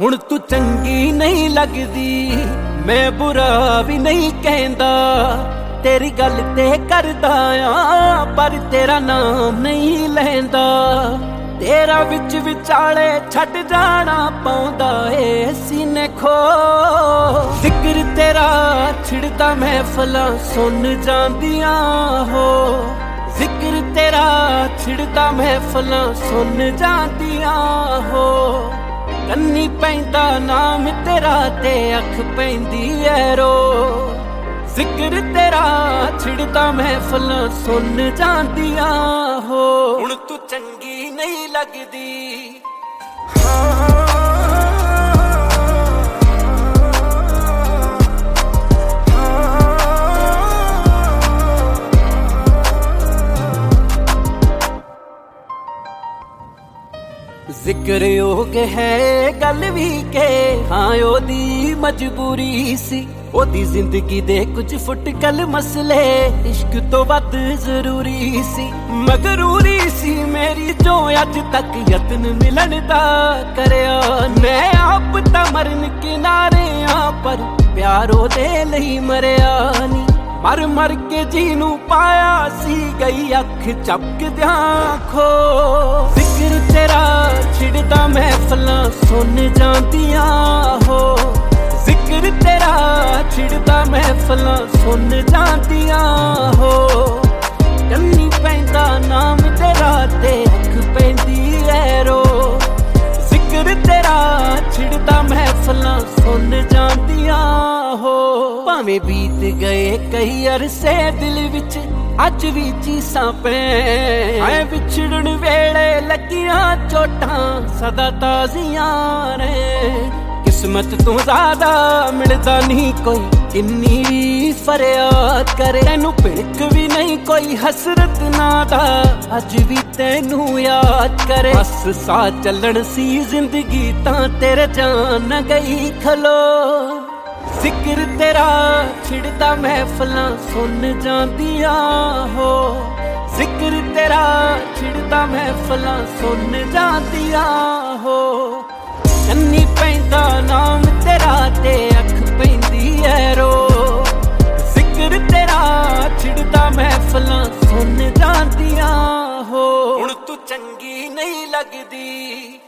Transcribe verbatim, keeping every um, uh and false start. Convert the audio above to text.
हुण तू चंगी नहीं लगदी, मैं बुरा भी नहीं कहंदा। तेरी गल ते करदा आ पर तेरा नाम नहीं लैंदा। तेरा विच विचाले छड़ जाना पौंदा ए सीने खो। जिक्र तेरा छिड़दा महफिलां सुन जांदियां हो। जिक्र तेरा छिड़दा महफिलां सुन जांदियां हो। कन्नी पैंदा नाम तेरा ते अख पैंदी ऐ रो। जिक्र तेरा छिड़दा महफिलां सुन जांदियां हो। हुण तू चंगी नहीं लगदी। जिक्र योग है गल भी के हाँ ओदी मजबूरी सी। ओदी जिंदगी दे कुछ फुटकल मसले इश्क तो वध जरूरी सी। मगरूरी सी मेरी जो अज तक यत्न मिलन दा करया। मैं आप ता मरन किनारे आ पर प्यारो दे लई मरया नी। मर मर के जीनू पाया सी गई अख चपक दियां खो। जिक्र तेरा छिड़दा महफिलां सुन जांदियां हो। जिक्र तेरा छिड़दा महफिलां सुन जांदियां हो। कन्नी पैंदा नाम तेरा ते अख पैंदी ऐ रो। जिक्र तेरा छिड़दा महफिलां सुन जांदियां हो। भावें बीत गए कई अरसे दिल विच अज भी चीसां पै। विछड़न वेले लगियां चोटां सदा ताजियां ने। किस्मत तो ज्यादा मिलदा नहीं कोई किन्नी भी फरियाद करे। तैनू भिड़क भी नहीं कोई हसरत नादा अज भी तैनू याद करे। बस सा चलन सी जिंदगी तां तेरे जान न गई खलो। जिक्र तेरा छिड़दा महफिलां सुन जांदियां हो। जिक्र तेरा छिड़दा महफिलां सुन जांदियां हो। कन्नी पैंदा नाम तेरा ते अख पैंदी ऐ रो। जिक्र तेरा छिड़दा महफिलां सुन जांदियां हो। हुण तू चंगी नहीं लगदी।